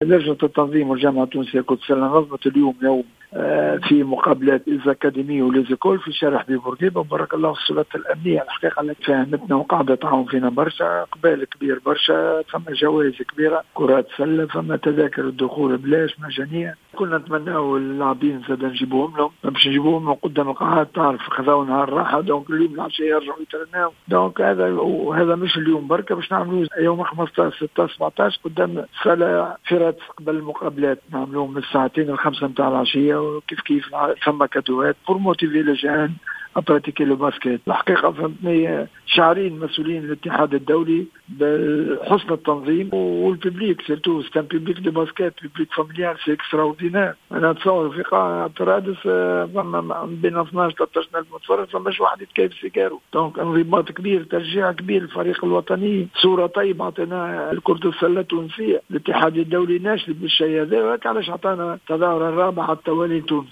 لجنة التنظيم والجامعة التونسية كرة السلة نظمت اليوم يوم في مقابلات الأكاديمية وليزيكول في شارع بورقيبة. بارك الله في السلطات الأمنية الحقيقة التي فهمتنا وقاعدة تعاون فينا برشا، قبال كبير برشا، ثم جوائز كبيرة كرة سلة، ثم تذاكر الدخول بلاش مجانية. كنا نتمناو اللاعبين زاد نجيبوهم لهم، باش نجيبوهم من قدام القاعات، تعرف خذاو نهار راحة، دونك اليوم العشية يرجعوا يترناو. دونك هذا مش اليوم بركة، باش نعملوه يوم 15 16 17 قدام صالة فرات قبل المقابلات، نعملوهم من الساعتين ل5 متاع العشية، وكيف كيف ثم كادوات بور موتيفي لي جان ابراتيكي لو باسكيت. الحقيقه فهمتني شعارين مسؤولين الاتحاد الدولي بحسن التنظيم والببليك سيرتو ستان ببليك دو باسكيت، ببليك فاميليال سي اكستراوردينير. انا اتصور في قاعه رادس فما بين 12 13 الف متفرج، فماش واحد يتكيف سيجارو. دونك انضباط كبير، تشجيع كبير، الفريق الوطني، صوره طيبه عطينا كرة السله التونسيه. الاتحاد الدولي ناشد بالشيء هذا، علاش عطانا التظاهره الرابعه على التوالي تونس.